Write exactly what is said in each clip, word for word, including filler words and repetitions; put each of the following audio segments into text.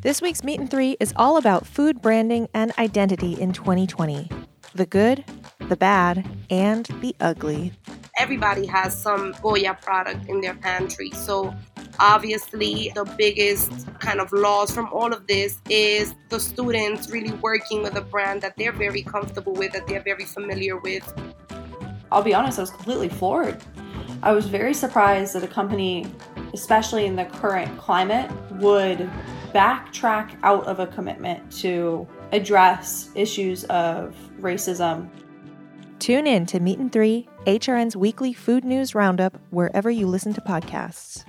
This week's Meat and Three is all about food branding and identity in twenty twenty. The good, the bad, and the ugly. Everybody has some Goya product in their pantry. So obviously the biggest kind of loss from all of this is the students really working with a brand that they're very comfortable with, that they're very familiar with. I'll be honest, I was completely floored. I was very surprised that a company, especially in the current climate, would backtrack out of a commitment to address issues of racism. Tune in to Meat and Three, H R N's weekly food news roundup, wherever you listen to podcasts.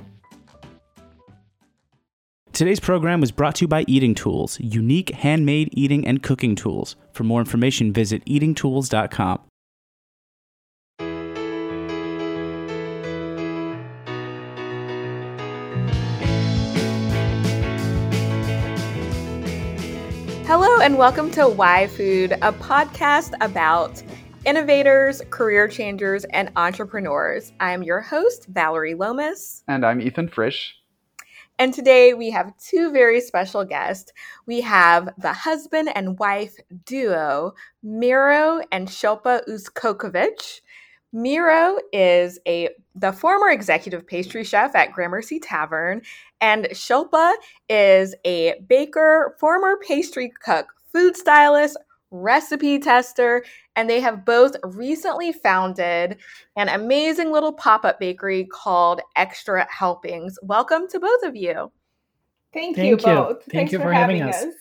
Today's program was brought to you by Eating Tools, unique handmade eating and cooking tools. For more information, visit eating tools dot com. Hello and welcome to Why Food, a podcast about innovators, career changers, and entrepreneurs. I'm your host, Valerie Lomas. And I'm Ethan Frisch. And today we have two very special guests. We have the husband and wife duo, Miro and Shilpa Uskokovic. Miro is a the former executive pastry chef at Gramercy Tavern, and Shilpa is a baker, former pastry cook, food stylist, recipe tester, and they have both recently founded an amazing little pop-up bakery called Extra Helpings. Welcome to both of you. Thank, Thank you you. both. Thank Thanks you for, for having, having us. us.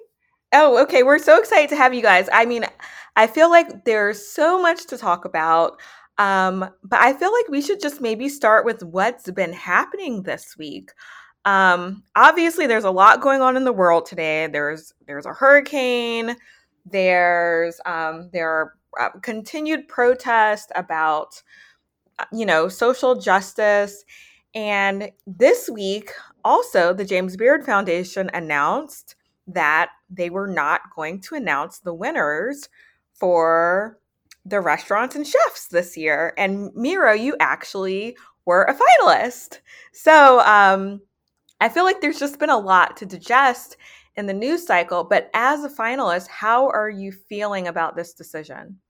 Oh, okay. We're so excited to have you guys. I mean, I feel like there's so much to talk about. Um, but I feel like we should just maybe start with what's been happening this week. Um, obviously, there's a lot going on in the world today. There's there's a hurricane. There's um, there are uh, continued protests about you know social justice. And this week, also, the James Beard Foundation announced that they were not going to announce the winners for the restaurants and chefs this year. And Miro, you actually were a finalist. So um, I feel like there's just been a lot to digest in the news cycle. But as a finalist, how are you feeling about this decision?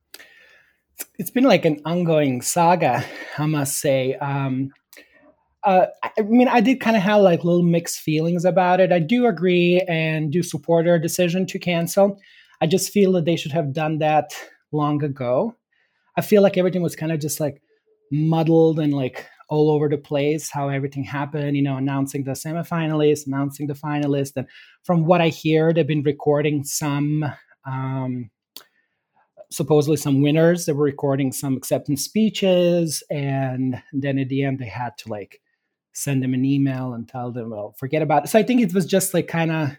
It's been like an ongoing saga, I must say. Um, uh, I mean, I did kind of have like little mixed feelings about it. I do agree and do support our decision to cancel. I just feel that they should have done that long ago. I feel like everything was kind of just like muddled and like all over the place, how everything happened, you know, announcing the semifinalists, announcing the finalists. And from what I hear, they've been recording some, um, supposedly some winners. They were recording some acceptance speeches. And then at the end, they had to like send them an email and tell them, well, forget about it. So I think it was just like kind of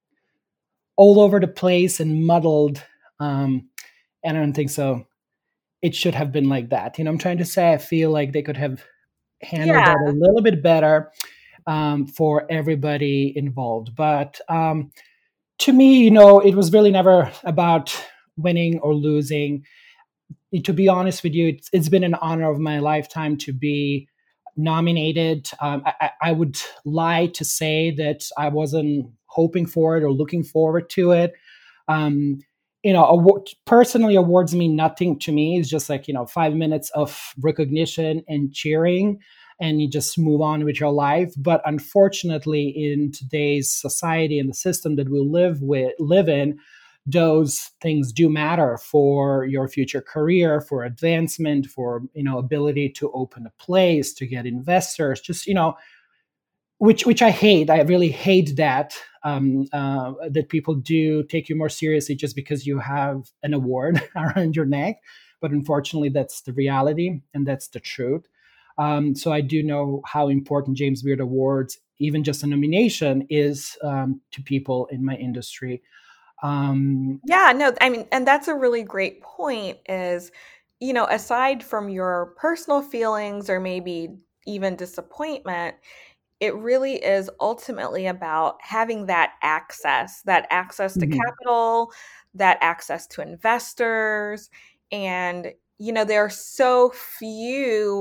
all over the place and muddled. Um, and I don't think so. It should have been like that. You know, I'm trying to say, I feel like they could have handled Yeah. that a little bit better um, for everybody involved. But um, to me, you know, it was really never about winning or losing. To be honest with you, it's, it's been an honor of my lifetime to be nominated. Um, I, I would lie to say that I wasn't hoping for it or looking forward to it. Um, you know, award, personally awards mean nothing to me. It's just like, you know, five minutes of recognition and cheering, and you just move on with your life. But unfortunately, in today's society and the system that we live with, live in, those things do matter for your future career, for advancement, for, you know, ability to open a place, to get investors, just, you know, which which I hate. I really hate that. Um, uh, that people do take you more seriously just because you have an award around your neck. But unfortunately, that's the reality and that's the truth. Um, so I do know how important James Beard Awards, even just a nomination, is um, to people in my industry. Um, Yeah, no, I mean, and that's a really great point is, you know, aside from your personal feelings or maybe even disappointment, it really is ultimately about having that access, that access to mhm. capital, that access to investors. And, you know, there are so few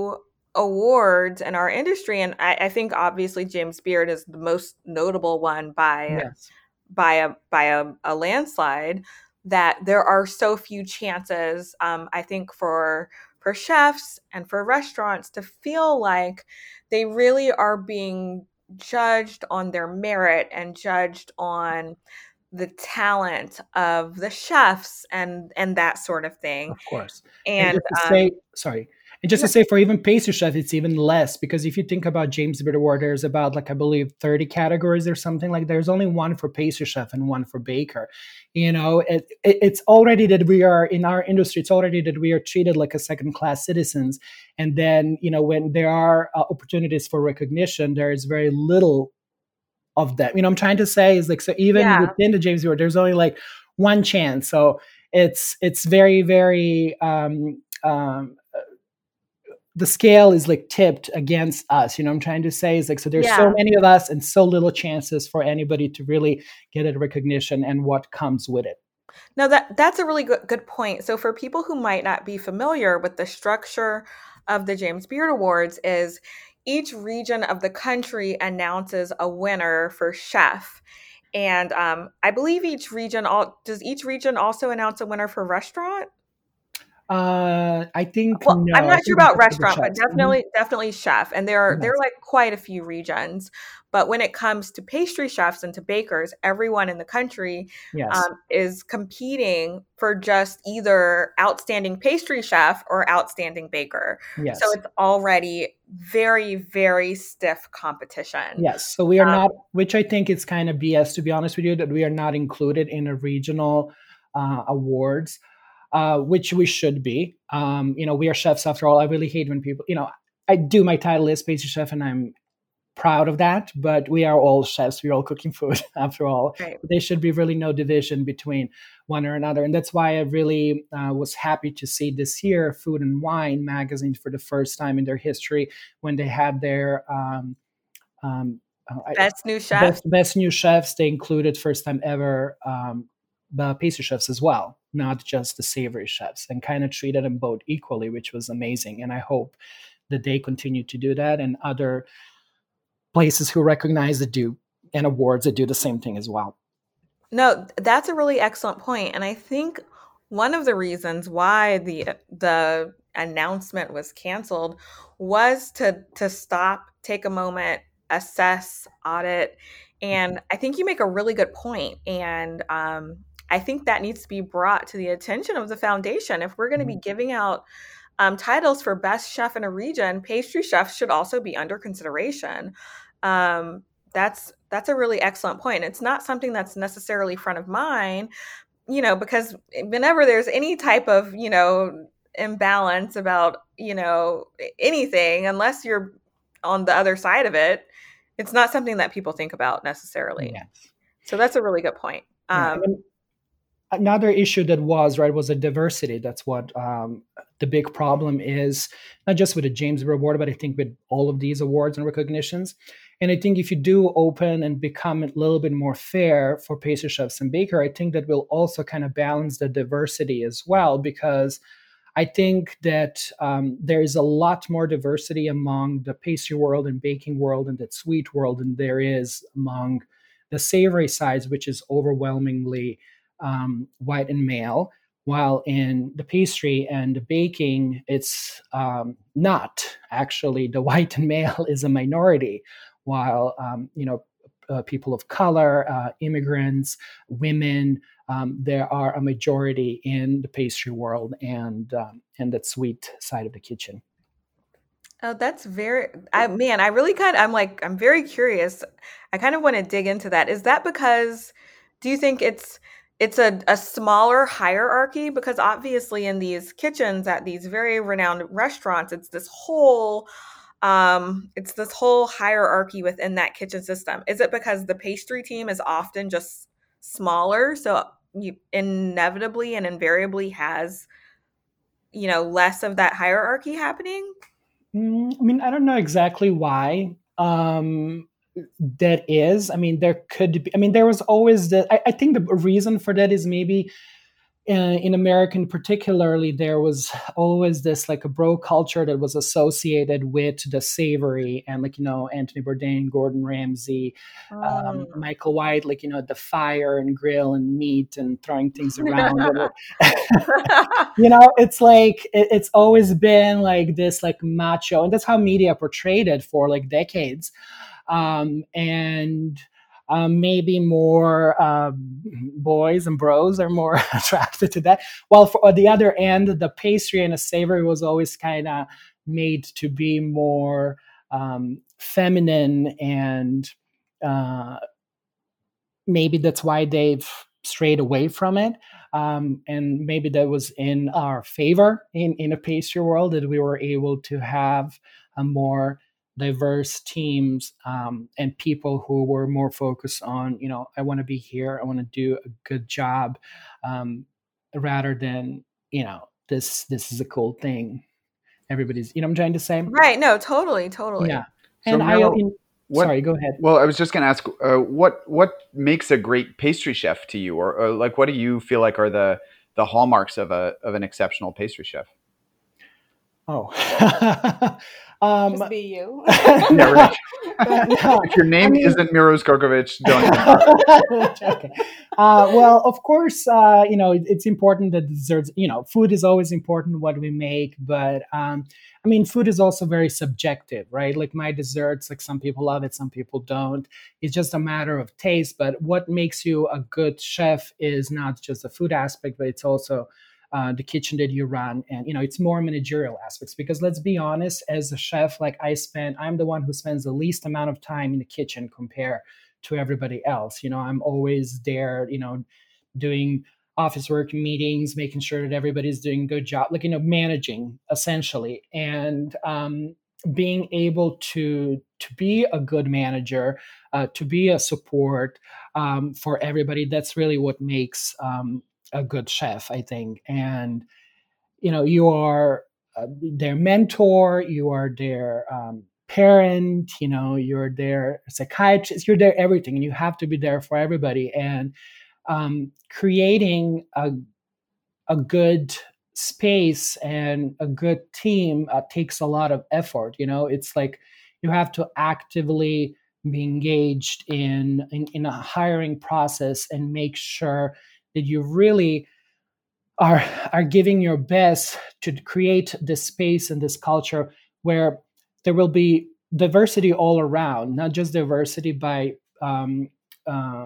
awards in our industry, and I, I think obviously James Beard is the most notable one by Yes. by a by a, a landslide, that there are so few chances, um, I think, for for chefs and for restaurants to feel like they really are being judged on their merit and judged on the talent of the chefs and and that sort of thing. Of course. And And just to um, say, sorry, and just to say for even pastry chef, it's even less because if you think about James Beard Award, there's about like I believe thirty categories or something like. There's only one for pastry chef and one for baker. You know, it, it, it's already that we are in our industry. It's already that we are treated like a second class citizens. And then you know when there are uh, opportunities for recognition, there is very little of that. You know, I'm trying to say is like so even Yeah. within the James Beard, there's only like one chance. So it's it's very very um, um, the scale is like tipped against us. You know, what I'm trying to say is like so there's so Yeah. many of us and so little chances for anybody to really get a recognition and what comes with it. No, that that's a really good good point. So for people who might not be familiar with the structure of the James Beard Awards, is each region of the country announces a winner for chef. And um, I believe each region all does each region also announce a winner for restaurant? Uh, I think Well, no. I'm I not sure think it's about just for the restaurant, but chefs. Mhm. definitely definitely chef. And there are there Yes. are like quite a few regions. But when it comes to pastry chefs and to bakers, everyone in the country Yes. um, is competing for just either outstanding pastry chef or outstanding baker. Yes. So it's already very, very stiff competition. Yes. So we are Um, not, which I think is kind of B S, to be honest with you, that we are not included in a regional uh, awards, uh, which we should be. Um, you know, we are chefs after all. I really hate when people, you know, I do, my title is pastry chef and I'm proud of that, but we are all chefs. We're all cooking food after all. Right. There should be really no division between one or another. And that's why I really uh, was happy to see this year Food and Wine magazine for the first time in their history when they had their um, um, uh, I- Best new chef. best, best new chefs. They included first time ever um, the pastry chefs as well, not just the savory chefs, and kind of treated them both equally, which was amazing. And I hope that they continue to do that and other places who recognize that do and awards that do the same thing as well. No, that's a really excellent point. And I think one of the reasons why the the announcement was canceled was to to stop, take a moment, assess, audit. And I think you make a really good point. And um, I think that needs to be brought to the attention of the foundation. If we're going to be giving out um, titles for best chef in a region, pastry chefs should also be under consideration. Um, that's that's a really excellent point. It's not something that's necessarily front of mind, you know, because whenever there's any type of, you know, imbalance about, you know, anything, unless you're on the other side of it, it's not something that people think about necessarily. Yes. So that's a really good point. Yeah, Um, and another issue that was right was the diversity. That's what um, the big problem is, not just with the James Beard Award, but I think with all of these awards and recognitions. And I think if you do open and become a little bit more fair for pastry chefs and baker, I think that will also kind of balance the diversity as well, because I think that um, there is a lot more diversity among the pastry world and baking world and that sweet world than there is among the savory sides, which is overwhelmingly um, white and male, while in the pastry and the baking, it's um, not. Actually, the white and male is a minority, while um, you know uh, people of color, uh, immigrants, women, um, there are a majority in the pastry world and um, and that sweet side of the kitchen. Oh, that's very, I man, I really kind of, I'm like, I'm very curious. I kind of want to dig into that. Is that because, do you think it's it's a, a smaller hierarchy? Because obviously in these kitchens at these very renowned restaurants, it's this whole um it's this whole hierarchy within that kitchen system. Is it because the pastry team is often just smaller, so you inevitably and invariably has, you know, less of that hierarchy happening? Mm, I mean, I don't know exactly why um, that is. I mean, there could be, I mean, there was always the, I, I think the reason for that is maybe in, in American particularly, there was always this like a bro culture that was associated with the savory, and like, you know, Anthony Bourdain, Gordon Ramsay, um, Mm. Michael White, like, you know, the fire and grill and meat and throwing things around. You know, it's like it, it's always been like this like macho, and that's how media portrayed it for like decades. Um, and um, maybe more um, boys and bros are more attracted to that. While for on the other end, the pastry and the savory was always kind of made to be more um, feminine, and uh, maybe that's why they've strayed away from it. Um, and maybe that was in our favor in, in a pastry world, that we were able to have a more diverse teams, um, and people who were more focused on, you know, I want to be here, I want to do a good job, um, rather than, you know, this this is a cool thing. Everybody's, you know what I'm trying to say? Right. No, totally, totally. Yeah. So And I, Miro, in, what? sorry, go ahead. Well, I was just going to ask, uh, what what makes a great pastry chef to you, or, or like, what do you feel like are the the hallmarks of a of an exceptional pastry chef? Oh, um, Just be you. Yeah, right. no, If your name I mean- isn't Miros Gorgovich, don't. okay. Uh, well, of course, uh, you know, it, it's important that desserts, you know, food is always important what we make, but um, I mean, food is also very subjective, right? Like my desserts, like some people love it, some people don't. It's just a matter of taste. But what makes you a good chef is not just the food aspect, but it's also uh, the kitchen that you run, and you know, it's more managerial aspects, because let's be honest, as a chef, like I spend I'm the one who spends the least amount of time in the kitchen compared to everybody else. You know, I'm always there, you know, doing office work, meetings, making sure that everybody's doing a good job, like, you know, managing essentially. And um, being able to to be a good manager, uh, to be a support um, for everybody, that's really what makes um, a good chef, I think. And, you know, you are uh, their mentor, you are their um, parent, you know, you're their psychiatrist, you're their everything, and you have to be there for everybody. And um, creating a, a good space and a good team uh, takes a lot of effort. You know, it's like you have to actively be engaged in, in, in a hiring process and make sure that you really are are giving your best to create this space and this culture where there will be diversity all around, not just diversity by um, uh,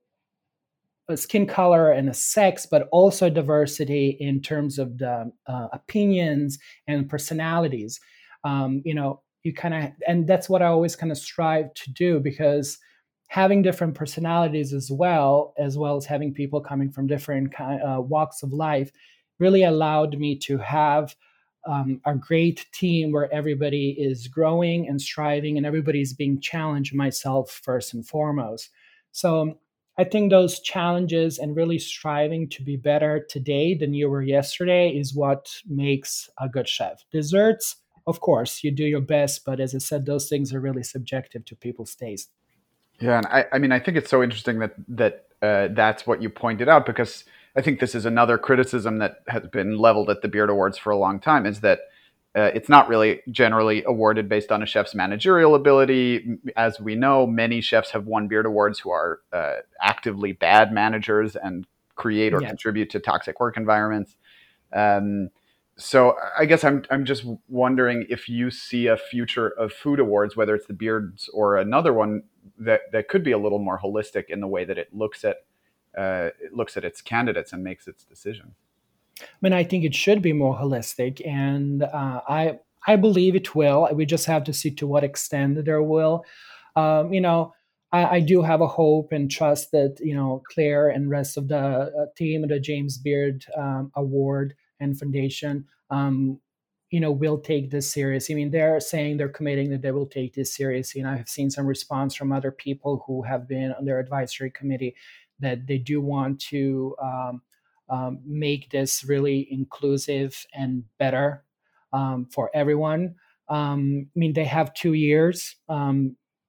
a skin color and a sex, but also diversity in terms of the uh, opinions and personalities. Um, you know, you kind of, and that's what I always kind of strive to do, because having different personalities as well, as well as having people coming from different uh, walks of life, really allowed me to have um, a great team where everybody is growing and striving, and everybody's being challenged, myself first and foremost. So I think those challenges and really striving to be better today than you were yesterday is what makes a good chef. Desserts, of course, you do your best, but as I said, those things are really subjective to people's taste. Yeah, and I, I mean, I think it's so interesting that that uh, that's what you pointed out, because I think this is another criticism that has been leveled at the Beard Awards for a long time, is that uh, it's not really generally awarded based on a chef's managerial ability. As we know, many chefs have won Beard Awards who are uh, actively bad managers and create or Yeah. contribute to toxic work environments. Um, so I guess I'm I'm just wondering if you see a future of food awards, whether it's the Beards or another one, that, that could be a little more holistic in the way that it looks at uh, it looks at its candidates and makes its decisions. I mean, I think it should be more holistic, and uh, I I believe it will. We just have to see to what extent there will. Um, you know, I, I do have a hope and trust that, you know, Claire and rest of the uh, team of the James Beard um, Award and Foundation, um, you know, will take this serious. I mean, they're saying they're committing that they will take this seriously, and I have seen some response from other people who have been on their advisory committee that they do want to um, um, make this really inclusive and better um, for everyone. Um, I mean, they have two years um,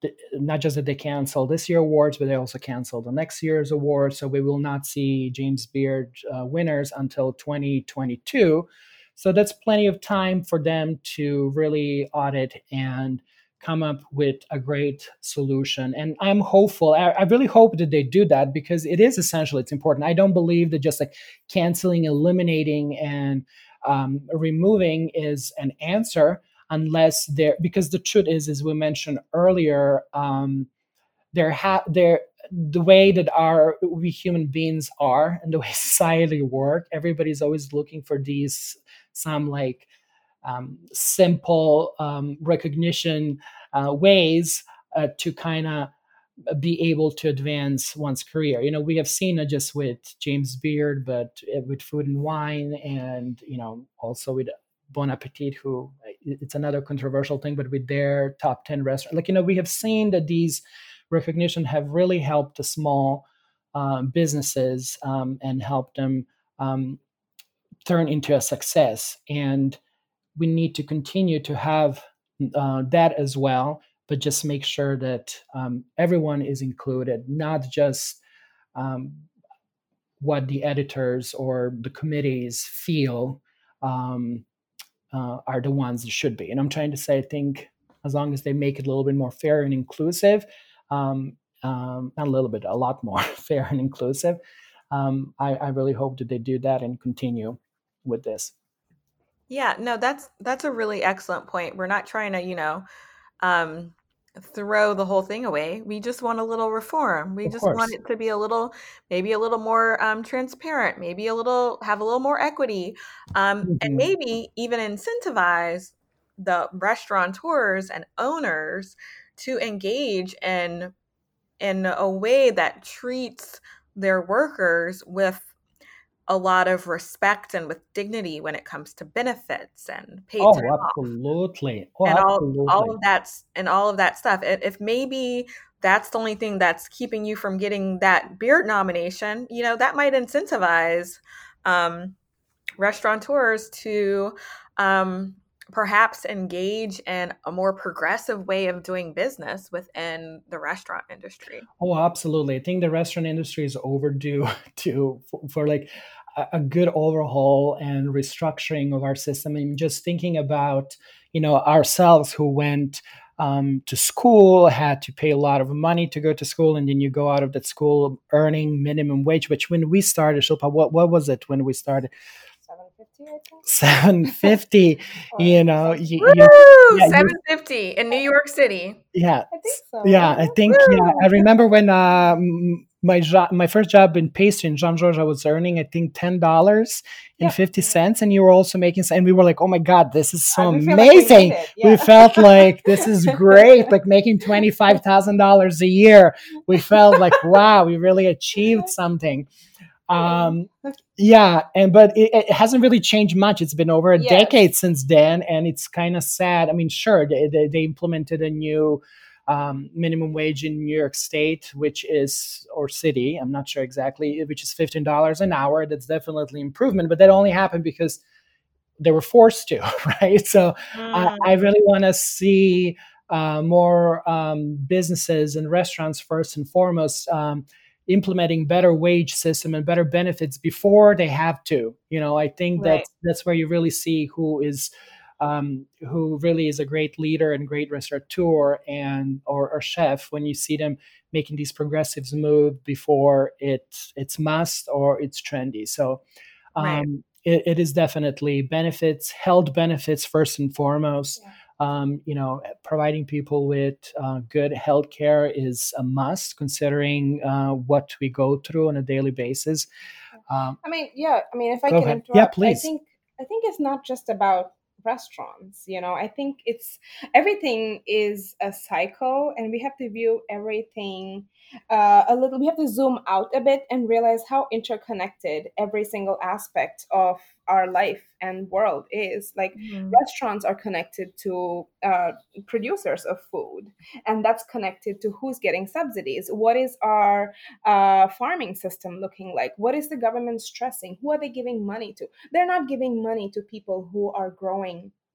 th- not just that they cancel this year awards, but they also cancel the next year's awards. So we will not see James Beard uh, winners until twenty twenty-two. So that's plenty of time for them to really audit and come up with a great solution. And I'm hopeful. I, I really hope that they do that, because it is essential. It's important. I don't believe that just like canceling, eliminating, and um, removing is an answer, unless they're, because the truth is, as we mentioned earlier, um, they're ha- they're the way that our we human beings are and the way society work. Everybody's always looking for these some like um, simple um, recognition uh, ways uh, to kind of be able to advance one's career. You know, we have seen it just with James Beard, but with Food and Wine, and you know, also with Bon Appetit, who it's another controversial thing, but with their top ten restaurant, like, you know, we have seen that these recognition have really helped the small um, businesses um, and helped them um, turn into a success. And we need to continue to have uh, that as well, but just make sure that um, everyone is included, not just um, what the editors or the committees feel um, uh, are the ones that should be. And I'm trying to say, I think as long as they make it a little bit more fair and inclusive, um, um, not a little bit, a lot more fair and inclusive, um, I, I really hope that they do that and continue with this. Yeah, no, that's that's a really excellent point. We're not trying to, you know, um, throw the whole thing away. We just want a little reform. We Of just course. want it to be a little, maybe a little more um, transparent, maybe a little, have a little more equity, um, Mhm. and maybe even incentivize the restaurateurs and owners to engage in in a way that treats their workers with a lot of respect and with dignity when it comes to benefits and paid Oh, time off absolutely. Oh, and all all absolutely. of that's and all of that stuff. If if maybe that's the only thing that's keeping you from getting that Beard nomination, you know, that might incentivize um, restaurateurs to um, perhaps engage in a more progressive way of doing business within the restaurant industry. Oh, absolutely. I think the restaurant industry is overdue to for, for like a, a good overhaul and restructuring of our system. And just thinking about, you know, ourselves who went um, to school, had to pay a lot of money to go to school, and then you go out of that school earning minimum wage. Which when we started, Shilpa, what what was it when we started? seven fifty, I think. seven fifty. You know, you, Woo! you, yeah, you seven fifty in New York City. Yeah, I think so. yeah. I think Woo! yeah. I remember when uh, m- my jo- my first job in pastry in Jean Georges, I was earning I think ten dollars and Yeah. fifty cents, and you were also making. And we were like, oh my god, this is so Uh, we feel like we amazing. made it, We yeah. felt like this is great, like making twenty five thousand dollars a year. We felt like wow, we really achieved something. Um, yeah, and but it, it hasn't really changed much. It's been over a Yes. decade since then, and it's kind of sad. I mean, sure, they, they, they implemented a new um, minimum wage in New York State, which is, or city, I'm not sure exactly, which is fifteen dollars an hour. That's definitely improvement, but that only happened because they were forced to, right? So I, I really want to see uh, more um, businesses and restaurants, first and foremost, um, implementing better wage system and better benefits before they have to. You know, I think Right. that's that's where you really see who is um, who really is a great leader and great restaurateur and or, or chef, when you see them making these progressives move before it's it's must or it's trendy. So um, Right. it, it is definitely benefits, health benefits first and foremost. Yeah. Um, you know, providing people with uh, good health care is a must, considering uh, what we go through on a daily basis. Um, I mean, yeah. I mean, if I Go can ahead. interrupt, Yeah, I please. think I think it's not just about restaurants. You know, I think it's everything is a cycle, and we have to view everything uh, a little. We have to zoom out a bit and realize how interconnected every single aspect of our life and world is. Like Mhm. restaurants are connected to uh, producers of food, and that's connected to who's getting subsidies. What is our uh, farming system looking like? What is the government stressing? Who are they giving money to? They're not giving money to people who are growing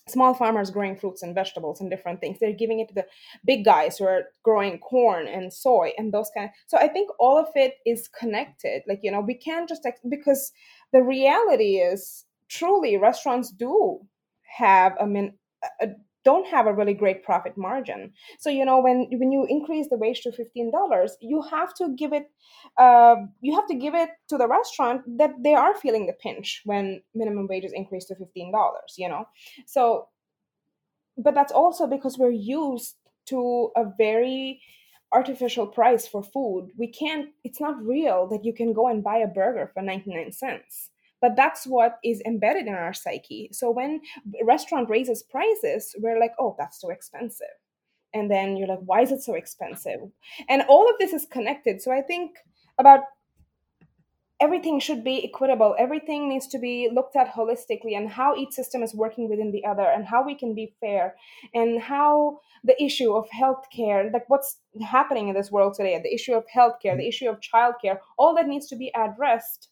small farmers growing fruits and vegetables and different things. They're giving it to the big guys who are growing corn and soy and those kind of. So I think all of it is connected. Like, you know, we can't just ex- because the reality is truly restaurants do have a min a, don't have a really great profit margin. So, you know, when when you increase the wage to fifteen dollars, you have to give it uh, you have to give it to the restaurant that they are feeling the pinch when minimum wages increase to fifteen dollars, you know. So, but that's also because we're used to a very artificial price for food. We can't, it's not real that you can go and buy a burger for ninety-nine cents. But that's what is embedded in our psyche. So when a restaurant raises prices, we're like, oh, that's too expensive. And then you're like, why is it so expensive? And all of this is connected. So I think about everything should be equitable. Everything needs to be looked at holistically, and how each system is working within the other, and how we can be fair, and how the issue of healthcare, like what's happening in this world today, the issue of healthcare, the issue of childcare, all that needs to be addressed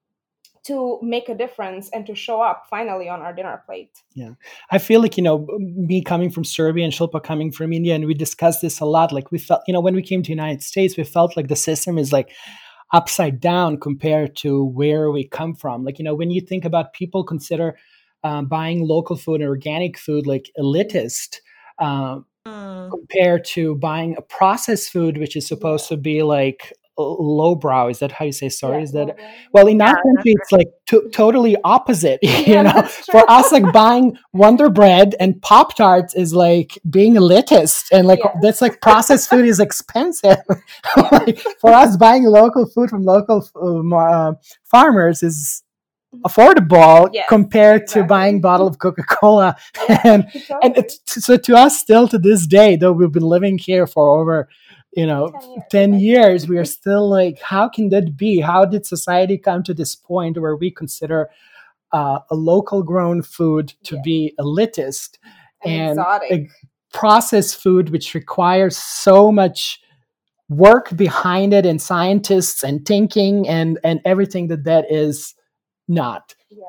to make a difference and to show up finally on our dinner plate. Yeah. I feel like, you know, me coming from Serbia and Shilpa coming from India, and we discussed this a lot. Like we felt, you know, when we came to the United States, we felt like the system is like upside down compared to where we come from. Like, you know, when you think about people consider um, buying local food and organic food like elitist uh, mm. compared to buying a processed food, which is supposed yeah. to be like lowbrow. Is that how you say sorry? Yeah, is that lowbrow. Well, in yeah, our country it's like to- totally opposite. You yeah, know, for us, like buying Wonder Bread and Pop Tarts is like being elitist, and like yeah. that's like processed food is expensive. Like, for us, buying local food from local um, uh, farmers is affordable yes, compared exactly. to buying a bottle of Coca-Cola. Yeah, and exactly. and it's, so to us still to this day, though we've been living here for over you know, ten years, ten years, we are still like, how can that be? How did society come to this point where we consider uh, a local grown food to yeah. be elitist and, and a processed food, which requires so much work behind it and scientists and thinking and, and everything that that is not. Yeah.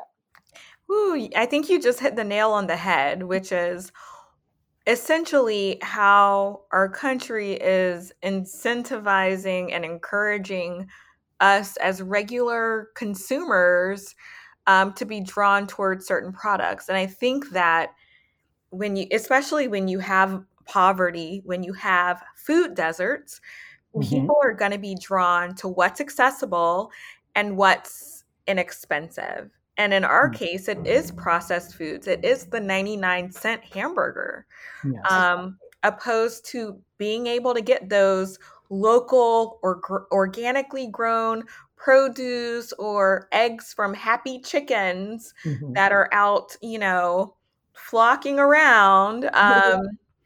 Ooh, I think you just hit the nail on the head, which is essentially how our country is incentivizing and encouraging us as regular consumers um, to be drawn towards certain products. And I think that when you, especially when you have poverty, when you have food deserts, mm-hmm. people are going to be drawn to what's accessible and what's inexpensive. And in our case, it is processed foods. It is the ninety-nine cent hamburger, yes. um, opposed to being able to get those local or gr- organically grown produce or eggs from Happy Chickens mm-hmm. that are out, you know, flocking around. Um,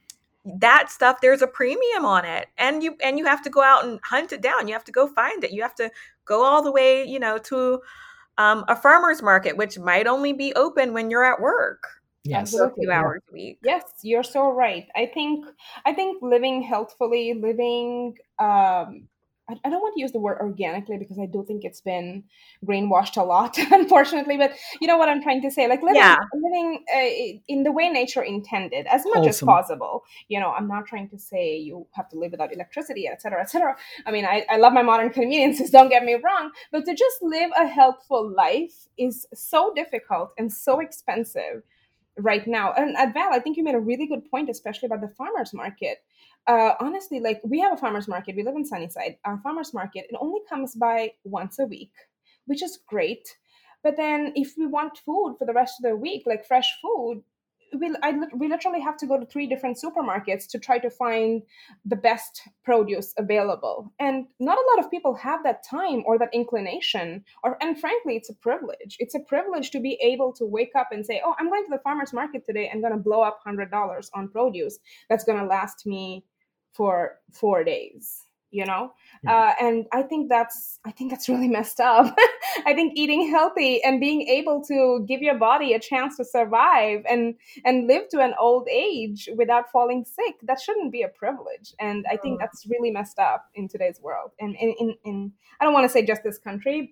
that stuff, there's a premium on it, and you and you have to go out and hunt it down. You have to go find it. You have to go all the way, you know, to Um, a farmer's market, which might only be open when you're at work. Yes, for a few hours yeah. a week. Yes, you're so right. I think I think living healthfully, living. Um, I, I don't want to use the word organically because I do think it's been brainwashed a lot, unfortunately. But you know what I'm trying to say, like living, yeah. living uh, in the way nature intended, as much awesome. as possible. You know, I'm not trying to say you have to live without electricity, et cetera, et cetera. I mean, I, I love my modern conveniences. Don't get me wrong, but to just live a healthful life is so difficult and so expensive right now. And Val, I think you made a really good point, especially about the farmers market. Uh, honestly, like we have a farmers market. We live in Sunnyside. Our farmers market, it only comes by once a week, which is great. But then if we want food for the rest of the week, like fresh food, we, I, we literally have to go to three different supermarkets to try to find the best produce available. And not a lot of people have that time or that inclination. Or, and frankly, it's a privilege. It's a privilege to be able to wake up and say, oh, I'm going to the farmer's market today and going to blow up one hundred dollars on produce that's going to last me for four days. You know, yeah. uh, and I think that's I think that's really messed up. I think eating healthy and being able to give your body a chance to survive and and live to an old age without falling sick, that shouldn't be a privilege. And I think that's really messed up in today's world. And in, in, in I don't want to say just this country,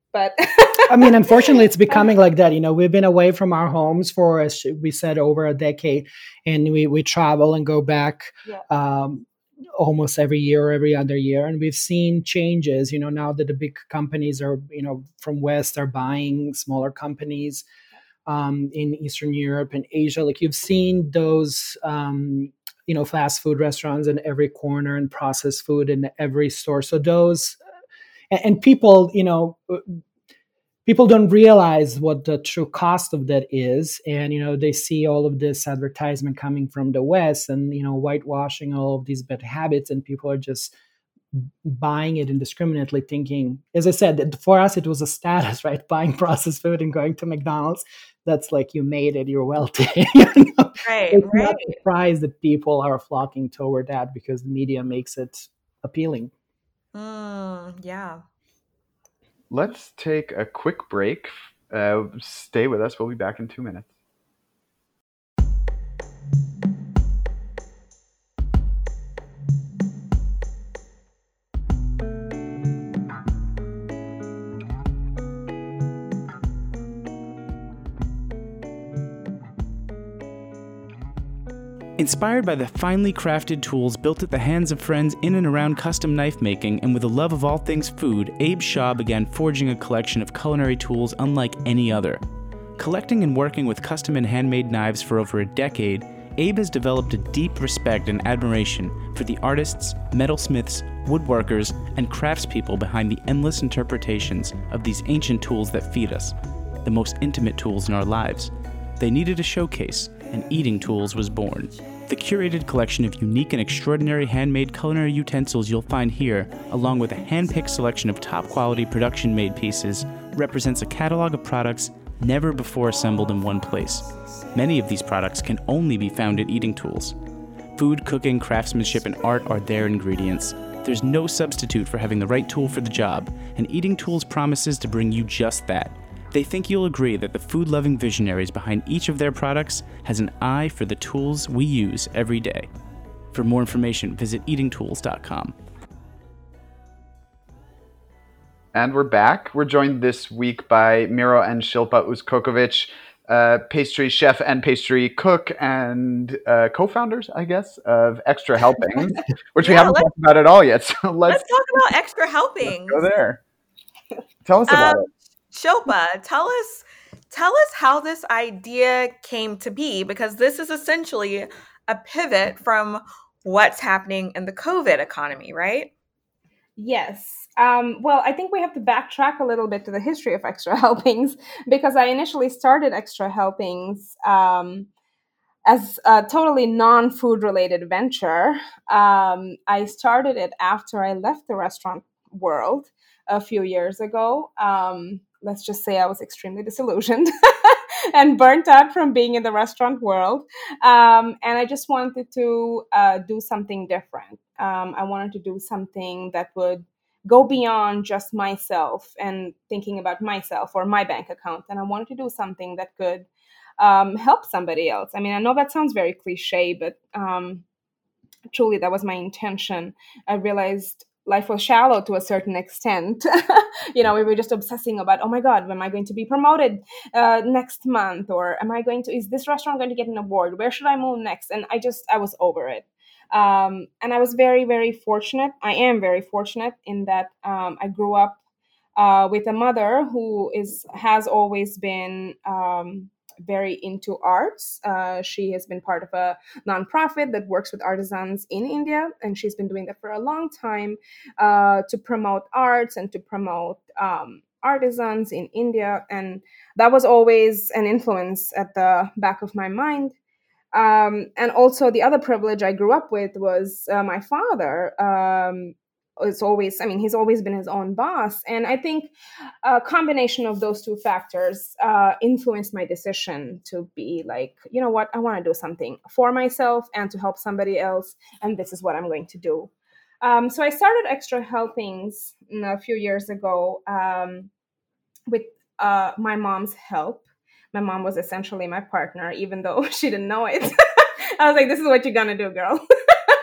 But I mean, unfortunately, it's becoming like that. You know, we've been away from our homes for, as we said, over a decade, and we, we travel and go back yeah. um, almost every year or every other year. And we've seen changes, you know, now that the big companies are, you know, from West are buying smaller companies um, in Eastern Europe and Asia. Like you've seen those, um, you know, fast food restaurants in every corner and processed food in every store. So those, and, and people, you know, people don't realize what the true cost of that is. And, you know, they see all of this advertisement coming from the West and, you know, whitewashing all of these bad habits, and people are just buying it indiscriminately, thinking, as I said, for us, it was a status, right? Buying processed food and going to McDonald's. That's like, you made it, you're wealthy. you know? Right, It's right. not a surprise that people are flocking toward that because the media makes it appealing. Mm, yeah. Let's take a quick break. Uh, stay with us. We'll be back in two minutes. Inspired by the finely crafted tools built at the hands of friends in and around custom knife making, and with a love of all things food, Abe Shaw began forging a collection of culinary tools unlike any other. Collecting and working with custom and handmade knives for over a decade, Abe has developed a deep respect and admiration for the artists, metalsmiths, woodworkers, and craftspeople behind the endless interpretations of these ancient tools that feed us, the most intimate tools in our lives. They needed a showcase, and Eating Tools was born. The curated collection of unique and extraordinary handmade culinary utensils you'll find here, along with a hand-picked selection of top-quality production-made pieces, represents a catalog of products never before assembled in one place. Many of these products can only be found at Eating Tools. Food, cooking, craftsmanship, and art are their ingredients. There's no substitute for having the right tool for the job, and Eating Tools promises to bring you just that. They think you'll agree that the food-loving visionaries behind each of their products has an eye for the tools we use every day. For more information, visit eating tools dot com. And we're back. We're joined this week by Miro and Shilpa Uskokovic, uh, pastry chef and pastry cook and uh, co-founders, I guess, of Extra Helpings, which we Yeah, haven't let's- talked about at all yet. So let's, Let's talk about Extra Helpings. go there. Tell us about Um, it. Shilpa, tell us tell us how this idea came to be, because this is essentially a pivot from what's happening in the COVID economy, right? Yes. Um, well, I think we have to backtrack a little bit to the history of Extra Helpings, because I initially started Extra Helpings um, as a totally non-food related venture. Um, I started it after I left the restaurant world a few years ago. Um, let's just say I was extremely disillusioned and burnt out from being in the restaurant world. Um, and I just wanted to uh, do something different. Um, I wanted to do something that would go beyond just myself and thinking about myself or my bank account. And I wanted to do something that could um, help somebody else. I mean, I know that sounds very cliche, but um, truly that was my intention. I realized life was shallow to a certain extent. You know, we were just obsessing about, oh my God, am I going to be promoted uh, next month? Or am I going to, is this restaurant going to get an award? Where should I move next? And I just, I was over it. Um, and I was very, very fortunate. I am very fortunate in that um, I grew up uh, with a mother who is, has always been um, very into arts. Uh, she has been part of a nonprofit that works with artisans in India, and she's been doing that for a long time uh, to promote arts and to promote um, artisans in India. And that was always an influence at the back of my mind. Um, and also the other privilege I grew up with was uh, my father. Um, it's always, I mean, he's always been his own boss. And I think a combination of those two factors uh, influenced my decision to be like, you know what, I want to do something for myself and to help somebody else. And this is what I'm going to do. Um, so I started Extra Helpings a few years ago um, with uh, my mom's help. My mom was essentially my partner, even though she didn't know it. I was like, this is what you're going to do, girl.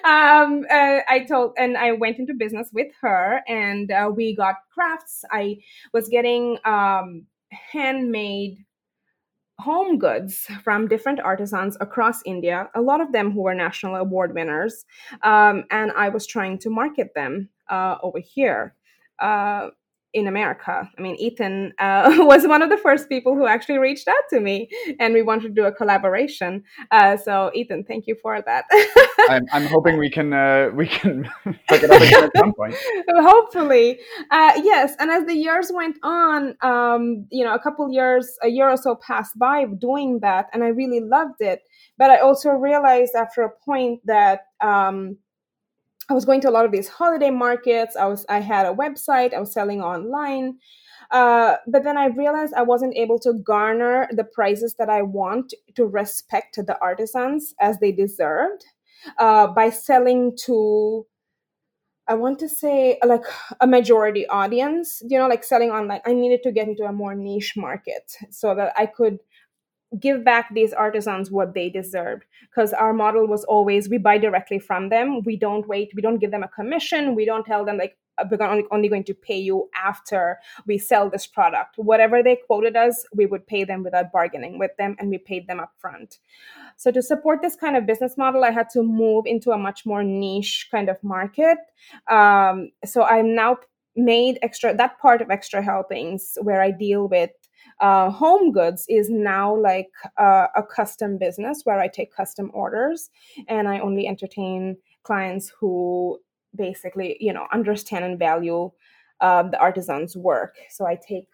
um, uh, I told, and I went into business with her, and uh, we got crafts. I was getting um, handmade home goods from different artisans across India, a lot of them who were national award winners. Um, and I was trying to market them uh, over here. Uh, in America. I mean, Ethan uh, was one of the first people who actually reached out to me, and we wanted to do a collaboration. Uh, so, Ethan, thank you for that. I'm, I'm hoping we can uh, we can pick it up again at some point. Hopefully, uh, yes. And as the years went on, um, you know, a couple years, a year or so passed by doing that, and I really loved it. But I also realized after a point that um, I was going to a lot of these holiday markets. I was, I had a website. I was selling online. Uh, but then I realized I wasn't able to garner the prices that I want to respect the artisans as they deserved uh, by selling to, I want to say, like a majority audience, you know, like selling online. I needed to get into a more niche market so that I could give back these artisans what they deserved, because our model was always we buy directly from them. We don't wait. We don't give them a commission. We don't tell them like we're only, only going to pay you after we sell this product. Whatever they quoted us, we would pay them without bargaining with them, and we paid them up front. So to support this kind of business model, I had to move into a much more niche kind of market. Um, so I'm now made extra, that part of Extra Helpings where I deal with Uh, home goods is now like uh, a custom business where I take custom orders, and I only entertain clients who basically, you know, understand and value uh, the artisan's work. So I take,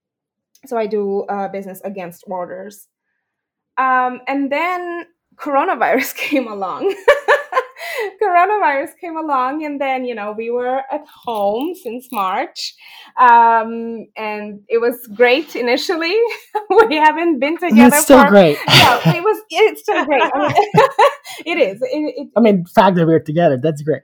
so I do uh, business against orders. Um, and then coronavirus came along. Coronavirus came along, and then, you know, we were at home since March, um, and it was great initially. We haven't been together. It's still for, great. Yeah, it was. It's still great. I mean, it is. It, it, I mean, the fact that we're together, that's great.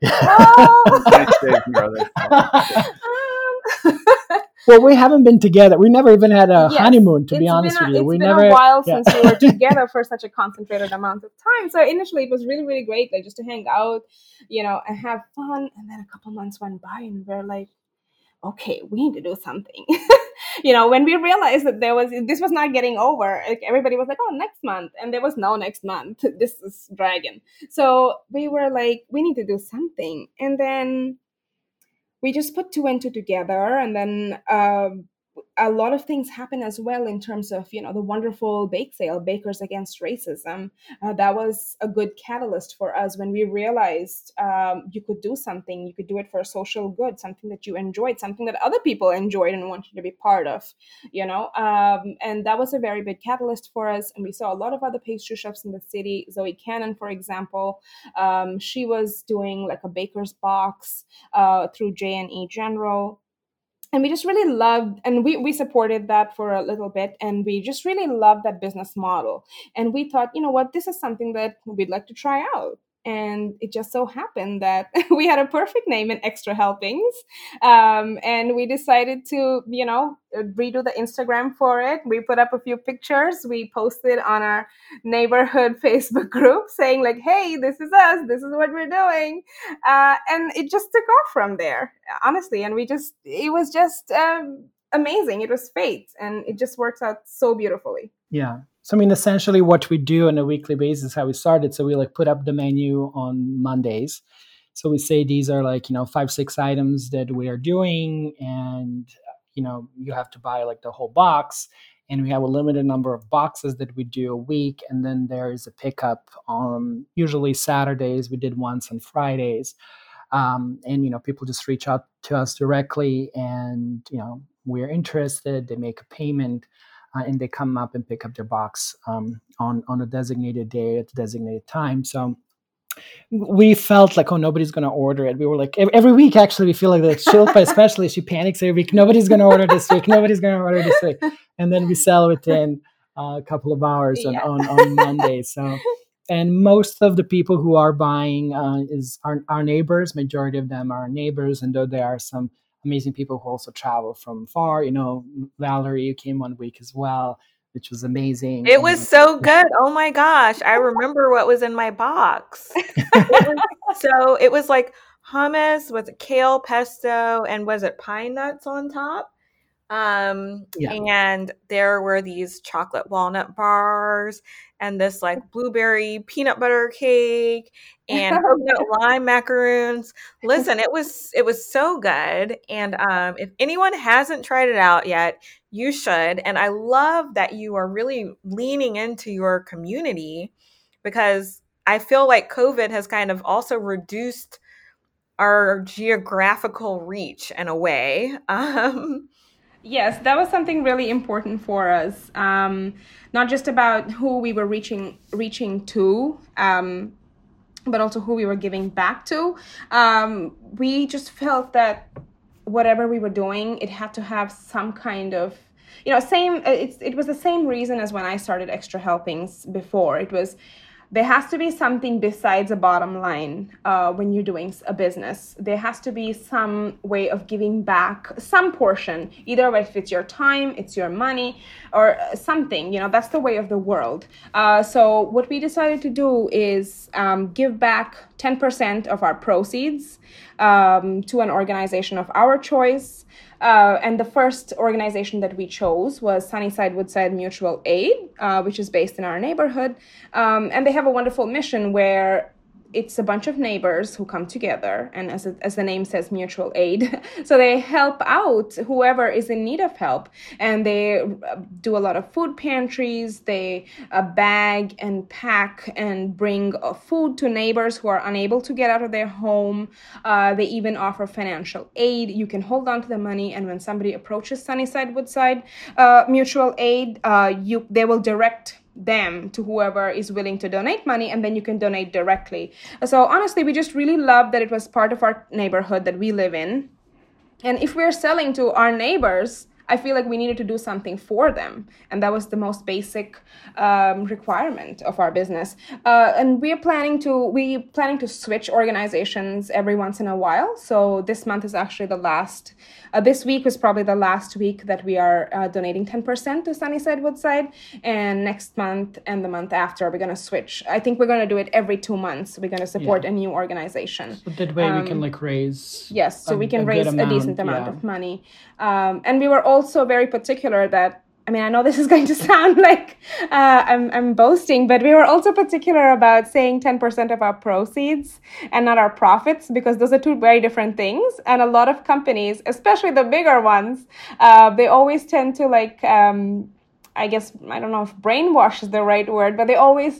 um, Well, we haven't been together. We never even had a Yes, honeymoon, to be it's honest been a, with you. It's We been never, a while yeah. since we were together for such a concentrated amount of time. So initially it was really, really great, like just to hang out, you know, and have fun. And then a couple months went by, and we're like, okay, we need to do something. You know, when we realized that there was, this was not getting over, like everybody was like, oh, next month. And there was no next month. This is dragging. So we were like, we need to do something. And then we just put two and two together. And then um, a lot of things happen as well in terms of, you know, the wonderful bake sale, Bakers Against Racism. Uh, that was a good catalyst for us when we realized um, you could do something, you could do it for a social good, something that you enjoyed, something that other people enjoyed and wanted to be part of, you know. Um, and that was a very big catalyst for us. And we saw a lot of other pastry chefs in the city. Zoe Cannon, for example, um, she was doing like a baker's box uh, through J and E General. And we just really loved, and we, we supported that for a little bit, and we just really loved that business model. And we thought, you know what, this is something that we'd like to try out. And it just so happened that we had a perfect name in Extra Helpings. Um, and we decided to, you know, redo the Instagram for it. We put up a few pictures. We posted on our neighborhood Facebook group saying like, hey, this is us. This is what we're doing. Uh, and it just took off from there, honestly. And we just, it was just um, amazing. It was fate. And it just works out so beautifully. Yeah. So, I mean, essentially what we do on a weekly basis, how we started. So we like put up the menu on Mondays. So we say these are like, you know, five, six items that we are doing. And, you know, you have to buy like the whole box. And we have a limited number of boxes that we do a week. And then there is a pickup on usually Saturdays. We did once on Fridays. Um, and, you know, people just reach out to us directly and, you know, we're interested. They make a payment. Uh, and they come up and pick up their box um, on, on a designated day at a designated time. So we felt like, oh, nobody's going to order it. We were like, every, every week, actually, we feel like that Shilpa, especially, she panics every week. Nobody's going to order this week. Nobody's going to order this week. And then we sell within uh, a couple of hours on, Yeah. on, on Monday. So, and most of the people who are buying uh, is our, our neighbors. Majority of them are neighbors. And though there are some amazing people who also travel from far. You know, Valerie, you came one week as well. which was amazing. It was so good. Oh my gosh. I remember what was in my box. It was so it was like hummus with kale pesto and was it pine nuts on top? Um, Yeah. and there were these chocolate walnut bars and this like blueberry peanut butter cake and coconut lime macaroons. Listen, it was it was so good. And um, if anyone hasn't tried it out yet, you should. And I love that you are really leaning into your community because I feel like COVID has kind of also reduced our geographical reach in a way. Um, Yes, that was something really important for us. Um, not just about who we were reaching reaching to, um, but also who we were giving back to. Um, we just felt that whatever we were doing, it had to have some kind of, you know, same. It's it was the same reason as when I started Extra Helpings before. It was. There has to be something besides a bottom line uh, when you're doing a business. There has to be some way of giving back some portion, either if it's your time, it's your money, or something. You know, that's the way of the world. Uh, so what we decided to do is um, give back ten percent of our proceeds um, to an organization of our choice. Uh, and the first organization that we chose was Sunnyside Woodside Mutual Aid, uh, which is based in our neighborhood. Um, and they have a wonderful mission where it's a bunch of neighbors who come together, and as, a, as the name says, mutual aid. So they help out whoever is in need of help, and they do a lot of food pantries. They uh, bag and pack and bring uh, food to neighbors who are unable to get out of their home. Uh, they even offer financial aid. You can hold on to the money, and when somebody approaches Sunnyside Woodside uh, Mutual Aid, uh, you they will direct them to whoever is willing to donate money, and then you can donate directly. So honestly, we just really love that it was part of our neighborhood that we live in. And if we're selling to our neighbors, I feel like we needed to do something for them. And that was the most basic um, requirement of our business. Uh, and we're planning to, we planning to switch organizations every once in a while. So this month is actually the last, uh, this week was probably the last week that we are uh, donating ten percent to Sunnyside Woodside. And next month and the month after, we're going to switch. I think we're going to do it every two months. We're going to support Yeah. a new organization. So that way Um, we can like raise. Yes, so a- we can a good raise a amount, decent amount yeah. of money. Um, and we were also very particular that, I mean, I know this is going to sound like uh, I'm, I'm boasting, but we were also particular about saying ten percent of our proceeds and not our profits, because those are two very different things. And a lot of companies, especially the bigger ones, uh, they always tend to like, um, I guess, I don't know if brainwash is the right word, but they always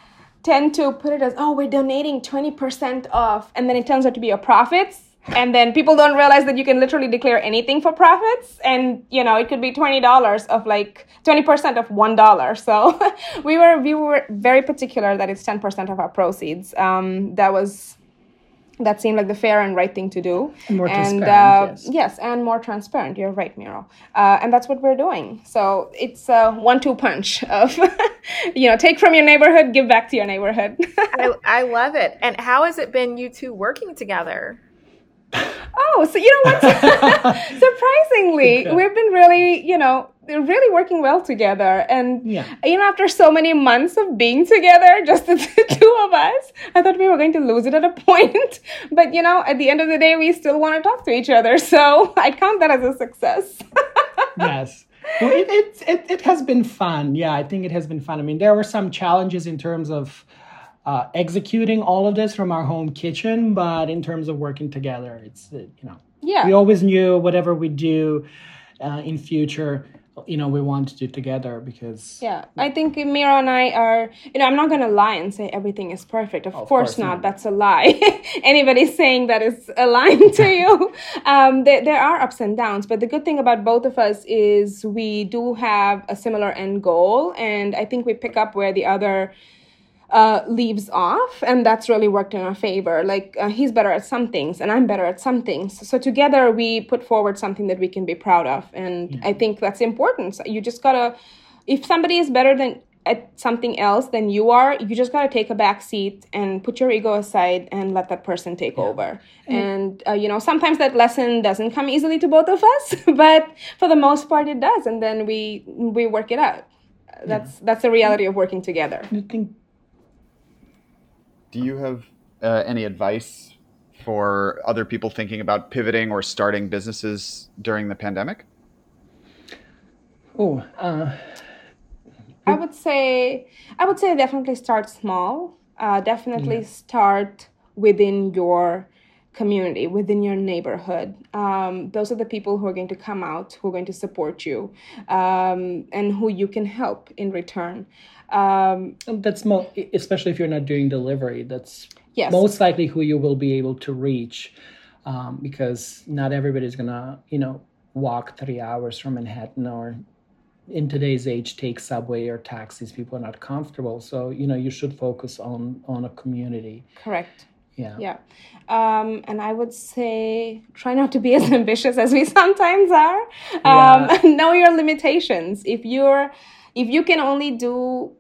tend to put it as, oh, we're donating twenty percent off, and then it turns out to be your profits. And then people don't realize that you can literally declare anything for profits. And, you know, it could be twenty dollars of like twenty percent of one dollar. So we were we were very particular that it's ten percent of our proceeds. Um, that was, that seemed like the fair and right thing to do. And more and, transparent, uh, yes. Yes, and more transparent. You're right, Miro. Uh, and that's what we're doing. So it's a one-two punch of, you know, take from your neighborhood, give back to your neighborhood. I, I love it. And how has it been, you two working together? Oh, so you know what? Surprisingly, Okay. we've been really, you know, really working well together. And, Yeah. you know, after so many months of being together, just the two of us, I thought we were going to lose it at a point. But, you know, at the end of the day, we still want to talk to each other. So I count that as a success. Yes. Well, it, it, it, it has been fun. Yeah, I think it has been fun. I mean, there were some challenges in terms of uh, executing all of this from our home kitchen, but in terms of working together, it's, uh, you know, Yeah. we always knew whatever we do uh, in future, you know, we want to do together because... Yeah, I think Mira and I are, you know, I'm not going to lie and say everything is perfect. Of, Of course, course not. not. That's a lie. Anybody saying that is a lie to you. Um, there, there are ups and downs, but the good thing about both of us is we do have a similar end goal, and I think we pick up where the other uh, leaves off, and that's really worked in our favor. Like, uh, he's better at some things, and I'm better at some things. So together, we put forward something that we can be proud of, and I think that's important. So you just gotta, if somebody is better than at something else than you are, you just gotta take a back seat and put your ego aside and let that person take over. And uh, you know, sometimes that lesson doesn't come easily to both of us, but for the most part, it does, and then we we work it out. that's yeah. that's the reality of working together. I think. Do you have uh, any advice for other people thinking about pivoting or starting businesses during the pandemic? Oh, uh, I would say I would say definitely start small. Uh, definitely yeah. start within your community, within your neighborhood. Um, those are the people who are going to come out, who are going to support you, um, and who you can help in return. Um, that's mo- especially if you're not doing delivery. That's yes. most likely who you will be able to reach, um, because not everybody's gonna, you know, walk three hours from Manhattan, or in today's age take subway or taxis. People are not comfortable, so you know you should focus on on a community. Correct. Yeah. Yeah. Um, and I would say try not to be as ambitious as we sometimes are. Um, yeah. Know your limitations. If you're, if you can only do,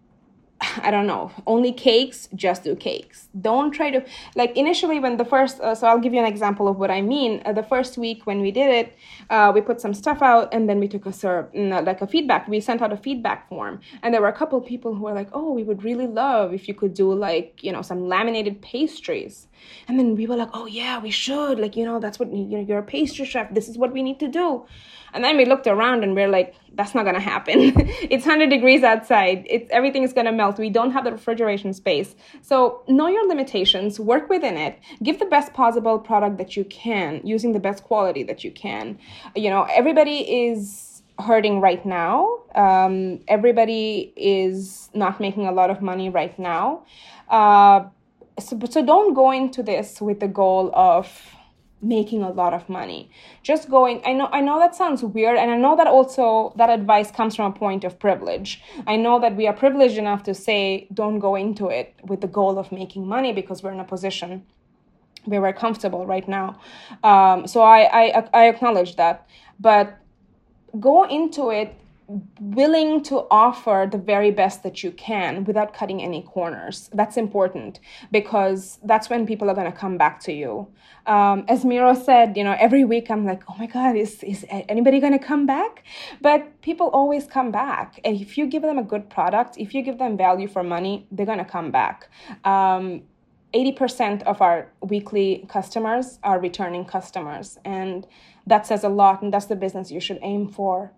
I don't know, only cakes, just do cakes. Don't try to, like initially when the first, uh, so I'll give you an example of what I mean. Uh, the first week when we did it, uh, we put some stuff out and then we took a sur- like a feedback. We sent out a feedback form. And there were a couple of people who were like, oh, we would really love if you could do like, you know, some laminated pastries. And then we were like, oh yeah, we should. Like, you know, that's what, you know, you're a pastry chef. This is what we need to do. And then we looked around and we're like, that's not going to happen. It's one hundred degrees outside. It's, everything is going to melt. We don't have the refrigeration space. So know your limitations, work within it, give the best possible product that you can, using the best quality that you can. You know, everybody is hurting right now. Um, everybody is not making a lot of money right now. Uh, so, so don't go into this with the goal of making a lot of money. Just going, I know I know that sounds weird, and I know that also that advice comes from a point of privilege. I know that we are privileged enough to say don't go into it with the goal of making money because we're in a position where we're comfortable right now. Um, so I, I I acknowledge that, but go into it willing to offer the very best that you can without cutting any corners. That's important because that's when people are going to come back to you. Um, as Miro said, you know, every week I'm like, oh my God, is, is anybody going to come back? But people always come back. And if you give them a good product, if you give them value for money, they're going to come back. Um, eighty percent of our weekly customers are returning customers. And that says a lot. And that's the business you should aim for.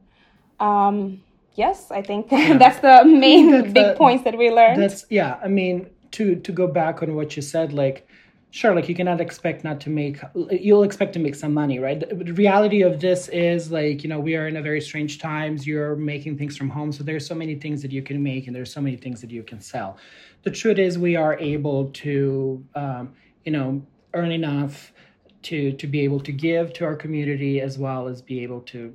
Um, yes, I think yeah. that's the main that's big the, points that we learned. That's yeah. I mean, to to go back on what you said, like, sure, like you cannot expect not to make. You'll expect to make some money, right? The reality of this is like, you know, we are in a very strange times. You're making things from home, so there's so many things that you can make, and there's so many things that you can sell. The truth is, we are able to, um, you know, earn enough to to be able to give to our community as well as be able to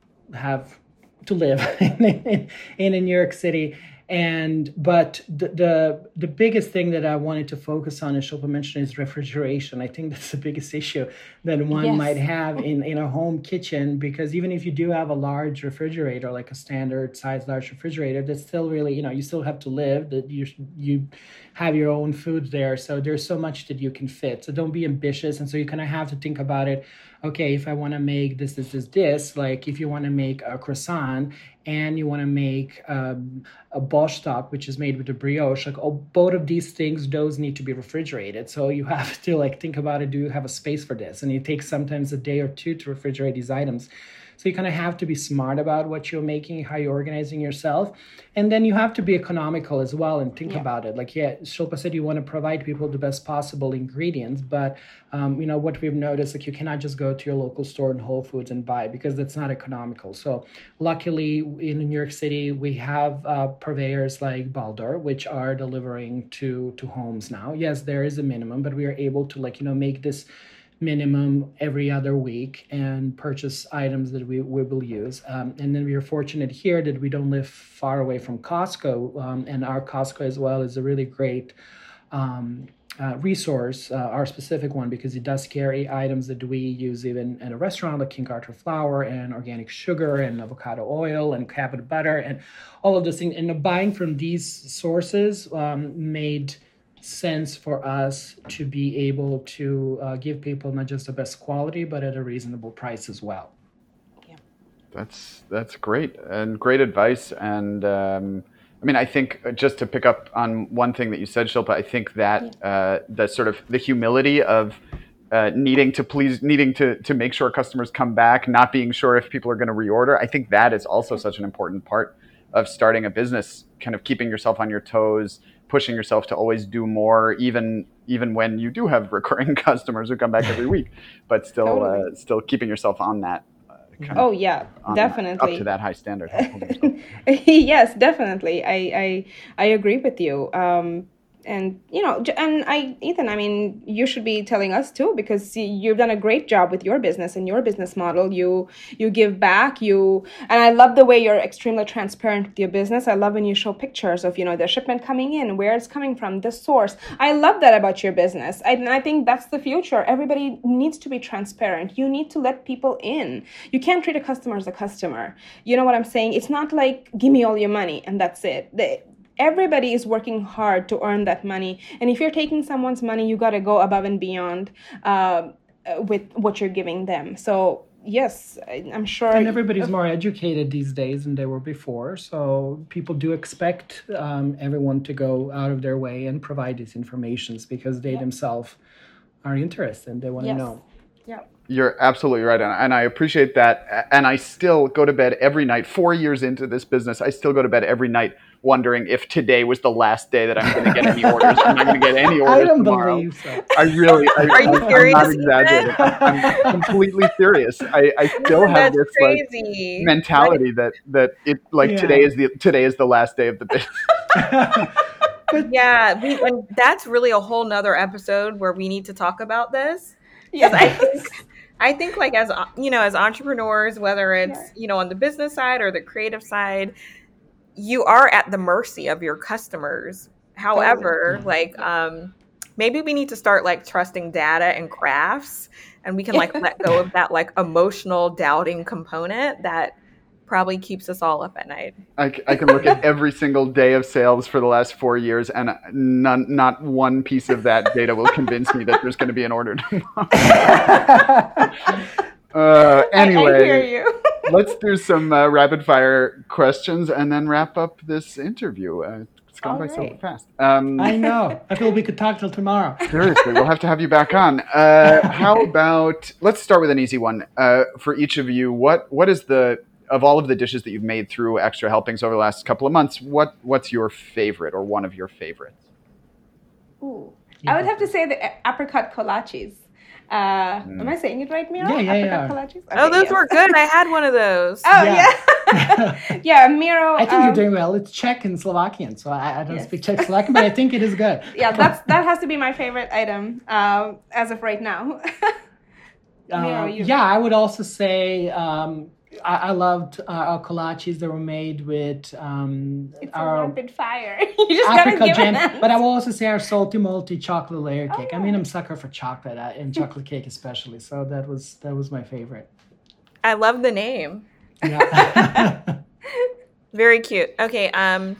have. to live in, in, in New York City. And, but the, the the biggest thing that I wanted to focus on, as Shilpa mentioned, is refrigeration. I think that's the biggest issue that one yes. might have in, in a home kitchen, because even if you do have a large refrigerator, like a standard size large refrigerator, that's still really, you know, you still have to live, that you you have your own food there. So there's so much that you can fit. So don't be ambitious. And so you kind of have to think about it. Okay, if I want to make this, this, this, this, like if you want to make a croissant and you want to make um, a Borscht, which is made with a brioche, like oh, both of these things, those need to be refrigerated. So you have to like think about it. Do you have a space for this? And it takes sometimes a day or two to refrigerate these items. So you kind of have to be smart about what you're making, how you're organizing yourself. And then you have to be economical as well and think yeah. about it. Like, yeah, Shilpa said you want to provide people the best possible ingredients. But, um, you know, what we've noticed, like you cannot just go to your local store in Whole Foods and buy, because that's not economical. So luckily in New York City, we have uh, purveyors like Baldor, which are delivering to, to homes now. Yes, there is a minimum, but we are able to like, you know, make this minimum every other week and purchase items that we, we will use. Um, and then we are fortunate here that we don't live far away from Costco. Um, and our Costco as well is a really great um, uh, resource, uh, our specific one, because it does carry items that we use even at a restaurant, like King Arthur flour and organic sugar and avocado oil and cabot butter and all of those things. And buying from these sources um, made sense for us to be able to uh, give people not just the best quality, but at a reasonable price as well. Yeah. That's that's great and great advice. And um, I mean, I think just to pick up on one thing that you said, Shilpa, I think that yeah. uh, the sort of the humility of uh, needing to please, needing to to make sure customers come back, not being sure if people are going to reorder. I think that is also such an important part of starting a business, kind of keeping yourself on your toes, pushing yourself to always do more, even even when you do have recurring customers who come back every week, but still totally. uh, still keeping yourself on that. Kind oh yeah, definitely that, up to that high standard. Yes, definitely. I, I I agree with you. Um, and you know, and I, Ethan, I mean, you should be telling us too, because you've done a great job with your business and your business model. You you give back. You and I love the way you're extremely transparent with your business. I love when you show pictures of, you know, the shipment coming in, where it's coming from, the source. I love that about your business. I, and I think that's the future. Everybody needs to be transparent. You need to let people in. You can't treat a customer as a customer. You know what I'm saying? It's not like, give me all your money and that's it. They, Everybody is working hard to earn that money. And if you're taking someone's money, you got to go above and beyond uh, with what you're giving them. So, yes, I'm sure. And everybody's more educated these days than they were before. So people do expect um, everyone to go out of their way and provide these informations because they yep. themselves are interested. They want to yes. know. Yeah. You're absolutely right. And I appreciate that. And I still go to bed every night. Four years into this business, I still go to bed every night wondering if today was the last day that I'm going to get any orders. I'm not going to get any orders I don't tomorrow. Believe so. I really, I, Are you I'm, serious? I'm not exaggerating. I'm completely serious. I, I still have That's this crazy. like mentality like, that that it like yeah. today is the today is the last day of the business. Yeah, we, and that's really a whole nother episode where we need to talk about this. Yes, I think. I think like as, you know, as entrepreneurs, whether it's, yeah. you know, on the business side or the creative side, you are at the mercy of your customers. However, totally. like um, maybe we need to start like trusting data and crafts, and we can like let go of that like emotional doubting component that probably keeps us all up at night. I, I can look at every single day of sales for the last four years, and none, not one piece of that data will convince me that there's going to be an order tomorrow. uh, anyway, I, I hear you. Let's do some uh, rapid fire questions and then wrap up this interview. Uh, it's gone by right. so fast. Um, I know. I feel we could talk till tomorrow. Seriously, we'll have to have you back on. Uh, how about, let's start with an easy one. Uh, for each of you, what what is the, of all of the dishes that you've made through Extra Helpings over the last couple of months, what what's your favorite or one of your favorites? Ooh, I would have to say the apricot kolaches. Uh, mm. Am I saying it right, Miro? Yeah, yeah, yeah. Okay, oh, those yes. were good. I had one of those. Oh, yeah. Yeah, yeah Miro. I think um, you're doing well. It's Czech and Slovakian, so I, I don't yes. speak Czech-Slovakian, but I think it is good. Yeah, that's that has to be my favorite item um, as of right now. Miro, uh, yeah, I would also say um, I, I loved uh, our kolaches that were made with um, it's our a rapid fire. You just gotta give jam. it. But I will also say our salty malty chocolate layer cake. Oh, I mean, I'm a sucker for chocolate uh, and chocolate cake especially. So that was that was my favorite. I love the name. Yeah. Very cute. Okay. Um,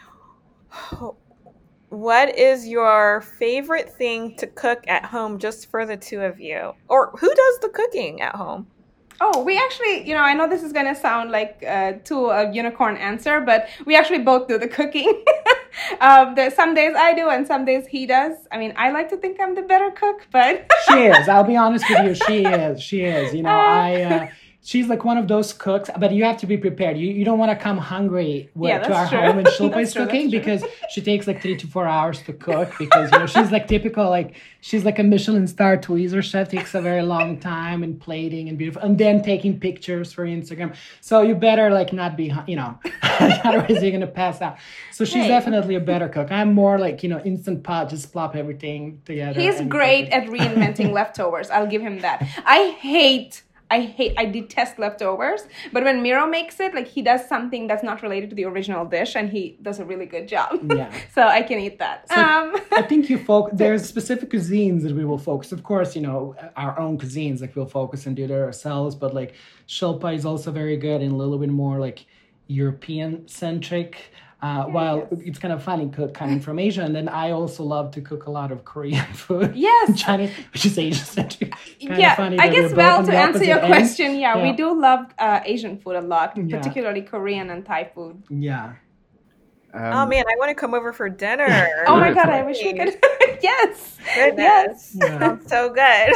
what is your favorite thing to cook at home, just for the two of you, or who does the cooking at home? Oh, we actually, you know, I know this is going to sound like uh, to a unicorn answer, but we actually both do the cooking. um, there's some days I do and some days he does. I mean, I like to think I'm the better cook, but... She is. I'll be honest with you. She is. She is. You know, uh, I... Uh, she's like one of those cooks, but you have to be prepared. You you don't want to come hungry with, yeah, to our true. home when Shilpa is cooking because she takes like three to four hours to cook because, you know, she's like typical, like she's like a Michelin star tweezer chef, takes a very long time and plating and beautiful, and then taking pictures for Instagram. So you better like not be, you know, otherwise you're going to pass out. So she's hey. definitely a better cook. I'm more like, you know, instant pot, just plop everything together. He's great at reinventing leftovers. I'll give him that. I hate I hate, I detest leftovers, but when Miro makes it, like he does something that's not related to the original dish, and he does a really good job. Yeah. So I can eat that. So um, I think you focus, there's specific cuisines that we will focus. Of course, you know, our own cuisines, like we'll focus and do that ourselves, but like Shilpa is also very good and a little bit more like European centric. Uh, while it's kind of funny cook coming from Asia, and then I also love to cook a lot of Korean food. Yes, Chinese, which is Asian centric. Yeah, funny I guess well to answer your ends. question, yeah, yeah, we do love uh, Asian food a lot, Yeah. particularly Korean and Thai food. Yeah. Um, Oh man, I want to come over for dinner. Oh my Yes. god, I wish we could. Yes, Goodness. yes. Yeah. Sounds so good.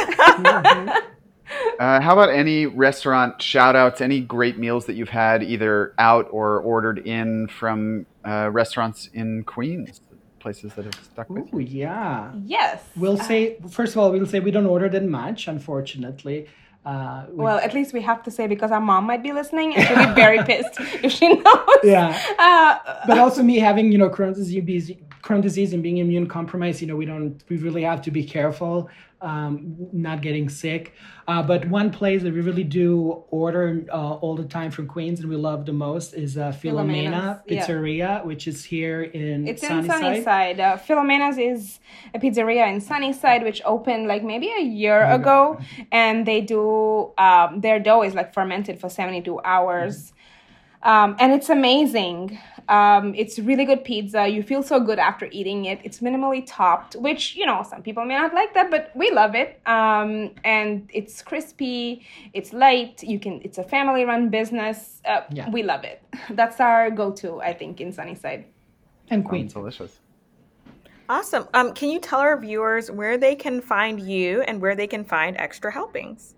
Uh, how about any restaurant shout outs, any great meals that you've had either out or ordered in from uh, restaurants in Queens, places that have stuck with Ooh, you? yeah. Yes. We'll Uh, say, first of all, we'll say we don't order that much, unfortunately. Uh, we- Well, at least we have to say because our mom might be listening and she'll be very pissed if she knows. yeah. Uh, But also me having, you know, Crohn's disease, Crohn's disease and being immune compromised, you know, we don't, we really have to be careful, um, not getting sick. Uh, but one place that we really do order uh, all the time from Queens and we love the most is uh, Filomena Filomena's, yeah. Pizzeria, which is here in It's in Sunnyside. Sunnyside. Uh, Filomena's is a pizzeria in Sunnyside, which opened like maybe a year ago, and they do um, their dough is like fermented for seventy-two hours, um, and it's amazing. Um, it's really good pizza. You feel so good after eating it. It's minimally topped, which, you know, some people may not like that, but we love it. Um, and it's crispy. It's light. You can. It's a family-run business. Uh, Yeah. We love it. That's our go-to, I think, in Sunnyside. And Sounds Queens. delicious. Awesome. Um, can you tell our viewers where they can find you and where they can find Extra Helpings?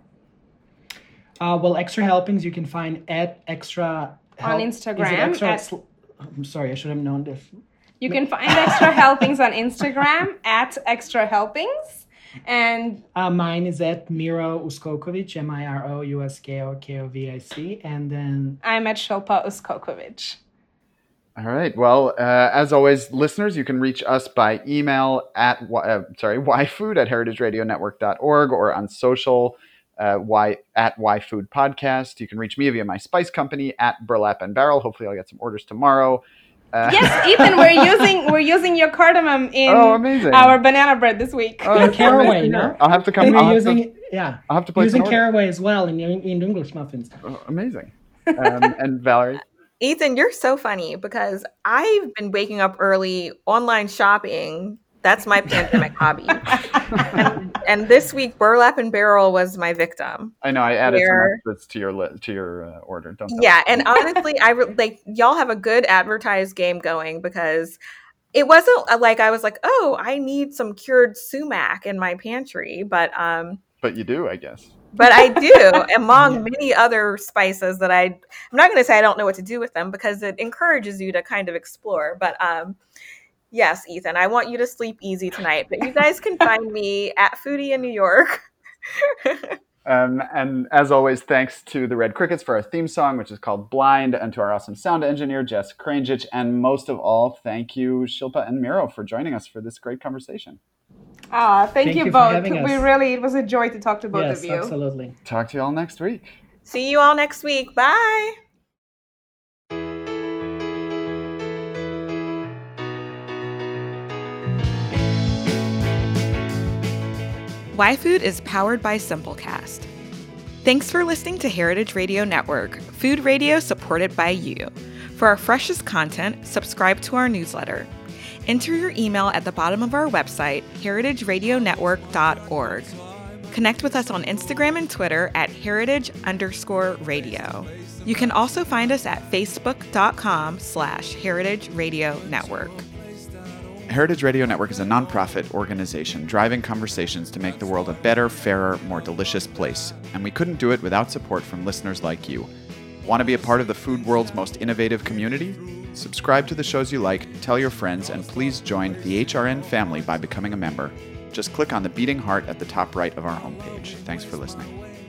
Uh, well, Extra Helpings you can find at Extra On Help- is it Instagram extra at- sl- I'm sorry, I should have known this. You can find Extra Helpings on Instagram at Extra Helpings. And Uh, mine is at Miro Uskokovic, M I R O U S K O K O V I C. And then I'm at Shilpa Uskokovic. All right. Well, uh, as always, listeners, you can reach us by email at uh, sorry yfood at heritage radio network dot org or on social uh, y at yfood podcast. You can reach me via my spice company at Burlap and Barrel. Hopefully, I'll get some orders tomorrow. Uh, Yes, Ethan, we're using we're using your cardamom in Oh, amazing. our banana bread this week. Oh, And that's caraway, amazing. no? I'll have to come. and I'll we're have using to, it, yeah, I'll have to place using an order. caraway as well in, in English muffins. Oh, amazing. Um, and Valerie. Ethan, you're so funny because I've been waking up early online shopping. That's my pandemic hobby. And, and this week, Burlap and Barrel was my victim. I know I added Where- some extras to your li- to your uh, order. Don't tell Yeah, and honestly, I re- like y'all have a good advertised game going because it wasn't uh, like I was like, oh, I need some cured sumac in my pantry, but um, but you do, I guess. but I do among many other spices that I I'm not going to say I don't know what to do with them because it encourages you to kind of explore. But um, yes, Ethan, I want you to sleep easy tonight. But you guys can find me at Foodie in New York. Um, and as always, thanks to the Red Crickets for our theme song, which is called Blind, and to our awesome sound engineer, Jess Kranjic. And most of all, thank you, Shilpa and Miro, for joining us for this great conversation. Ah, thank, Thank you, you for both. having We us. really it was a joy to talk to both yes, of you. absolutely. Talk to you all next week. See you all next week. Bye. YFood is powered by Simplecast. Thanks for listening to Heritage Radio Network, food radio supported by you. For our freshest content, subscribe to our newsletter. Enter your email at the bottom of our website, heritage radio network dot org. Connect with us on Instagram and Twitter at heritage underscore radio. You can also find us at facebook.com slash heritage radio network. Heritage Radio Network is a nonprofit organization driving conversations to make the world a better, fairer, more delicious place. And we couldn't do it without support from listeners like you. Want to be a part of the food world's most innovative community? Subscribe to the shows you like, tell your friends, and please join the H R N family by becoming a member. Just click on the beating heart at the top right of our homepage. Thanks for listening.